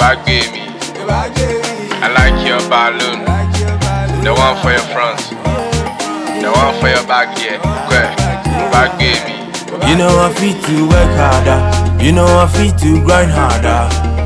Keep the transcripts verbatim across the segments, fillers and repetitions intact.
back baby. I like your balloon, the one for your front, the one for your back, yeah. Okay, back baby. You know I feel to work harder, you know I feel to grind harder.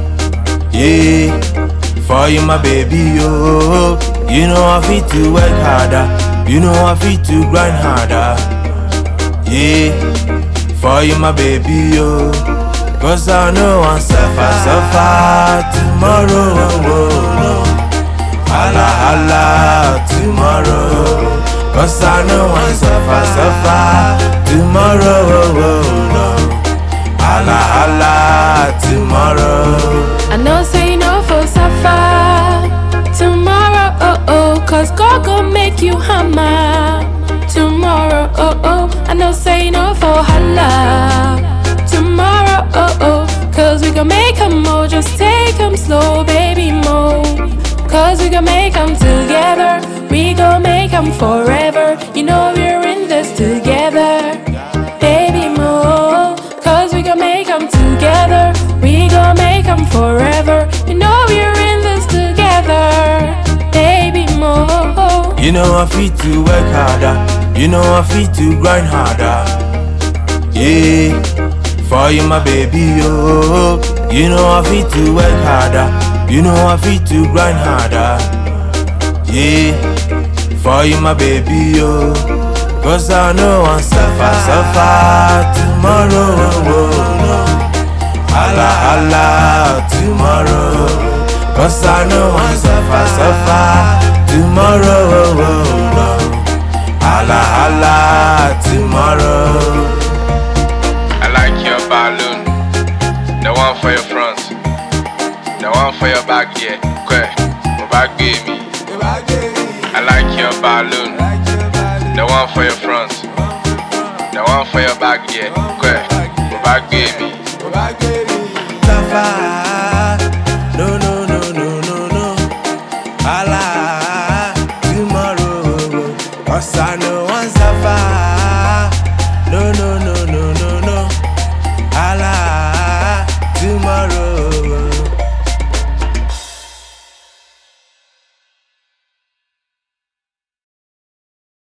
Yeah, for you my baby, oh. You know I feel to work harder, you know I feel to grind harder. Yeah, for you my baby, oh. Cause I know I'm suffer, suffer tomorrow, oh, oh. Hala, hala, tomorrow. Cause I know I'm suffer, suffer tomorrow, oh, oh. Hala, hala, tomorrow. I know say no for suffer tomorrow, oh, oh. Cause God gon' make you hammer tomorrow, oh, oh. I know say no for holla tomorrow, oh, oh. Cause we gon' make 'em more, just take 'em slow, baby, more. Cause we gon' make 'em together, we gon' make 'em forever. You know we're in this together, baby, more. Cause we gon' make 'em together, we gon' make 'em forever. You know we're in this together, baby, more. You know I feel to work harder, you know I feel to grind harder. Yeah, for you my baby, oh. You know I feel to work harder, you know I feel to grind harder. Yeah, for you my baby, oh. Cause I know I'm suffer, suffer tomorrow, oh, oh. Hala, hala, tomorrow. Cause I know I'm suffer, suffer tomorrow, oh, oh. Hala, hala, tomorrow. I like your balloon, the one for your front, the one for your back, yeah. Okay, back baby. I like your balloon, the one for your front, the one for your back, yeah. Okay, back baby.